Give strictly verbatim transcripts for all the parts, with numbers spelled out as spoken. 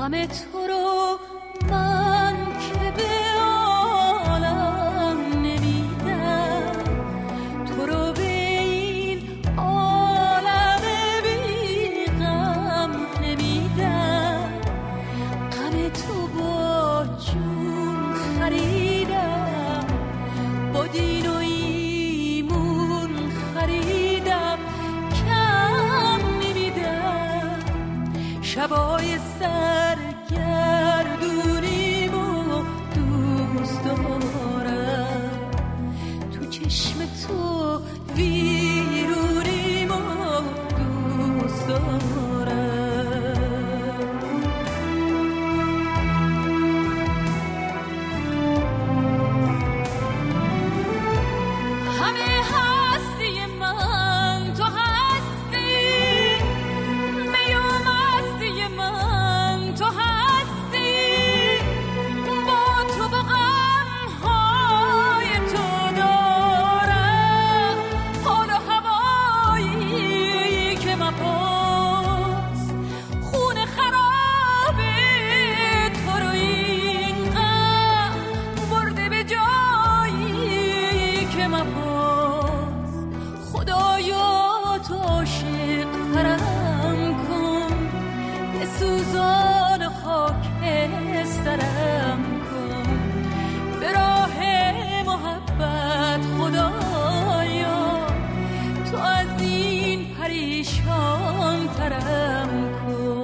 غم تو رو من که به عالم نمیدم، تو رو به این عالم بی غم نمیدم. غم تو با جون خریدم، با دین و ایمون خریدم، کم نمیدم. شبای سرگردونیم و دوست دارم، تو چشم تو ویرونیم و دوست دارم. همه هستی من تو هستی، میوم هستی من تو هستی، با تو با غمهای تو دارم حال و هوایی که مپاس. خون خرابه تو رو این غم برده به جایی که مپاس. خدایا تو عاشق ترم کن، به سوزان خاکسترم کن، به راه محبت خدایا تو از این پریشان ترم کن.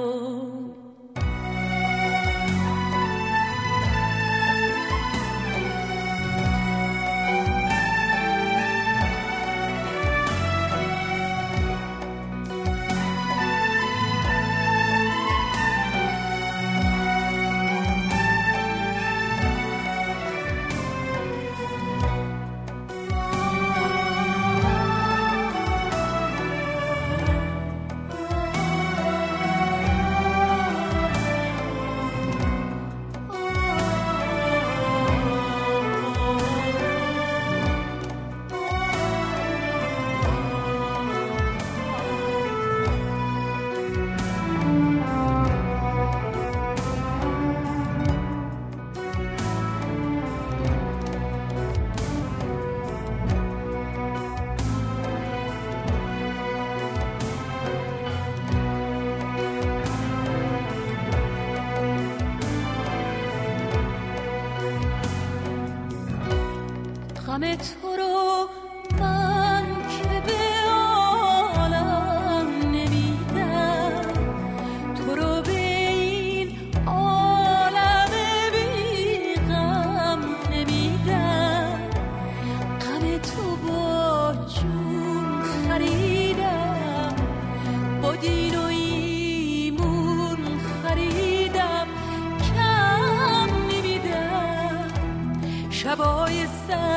غم تو رو من که به عالم نمیدم، تو رو به این عالم بی غم نمیدم. غم تو با جون خریدم، با دین و ایمون خریدم، کم نمیدم. شبای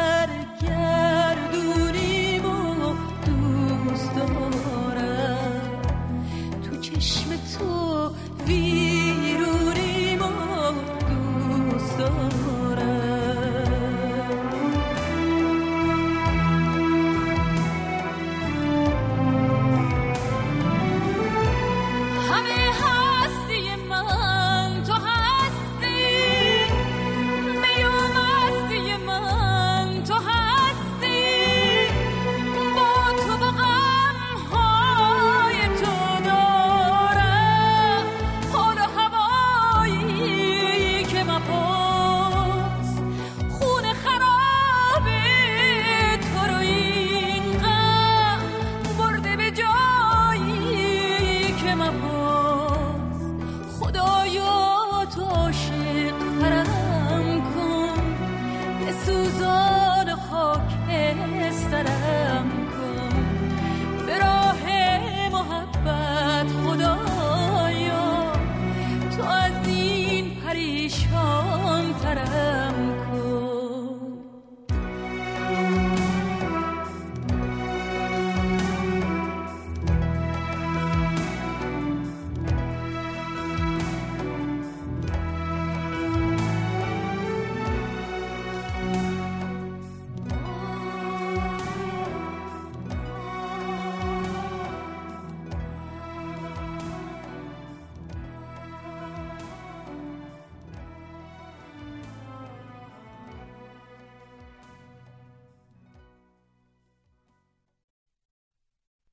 سرگردونیم و دوست دارم، تو چشم تو ویرونیم و دوست دارم. همه هستی من تو هستی، میوم هستی من تو هستی، با تو با غمهای تو دارم حال و هوایی که مپاس. خون خرابه تو رو این غم برده به جایی که مپاس. خدایا تو عاشق ترم کن، به سوزان خاکسترم کن، به راه محبت خدایا تو از این پریشان ترم